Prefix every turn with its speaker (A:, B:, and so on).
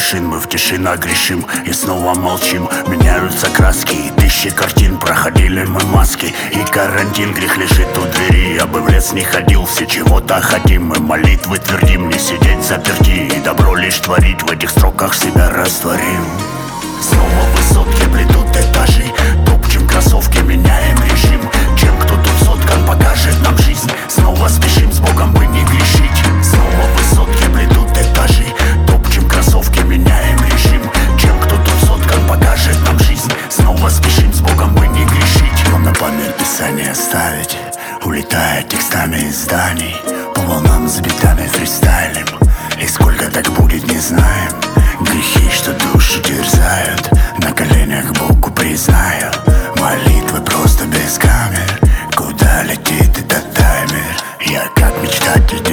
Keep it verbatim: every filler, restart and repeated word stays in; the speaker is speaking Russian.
A: вершин. Мы в тишина грешим и снова молчим. Меняются краски и тысячи картин. Проходили мы маски и карантин. Грех лежит у двери, я бы в лес не ходил. Все чего-то хотим, мы молитвы твердим. Не сидеть заперти и добро лишь творить. В этих строках себя растворим. Снова высотки плетут этажи. Топчем кроссовки, меняем режим. Чем кто тут соткан, покажет нам жизнь. Снова спешим с Богом бы не грешить. Снова высотки плетут этажи. Топчем кроссовки, меняем режим. Чем кто тут соткан, покажет нам жизнь. Снова спешим с Богом бы не грешить. Вам на память писание оставить. Улетая текстами из зданий. По волнам с битами фристайлем. И сколько так будет, не знаем. Грехи, что душу терзают. На коленях Богу признаю. Молитвы просто без камер. Куда летит этот таймер? Я как мечтатель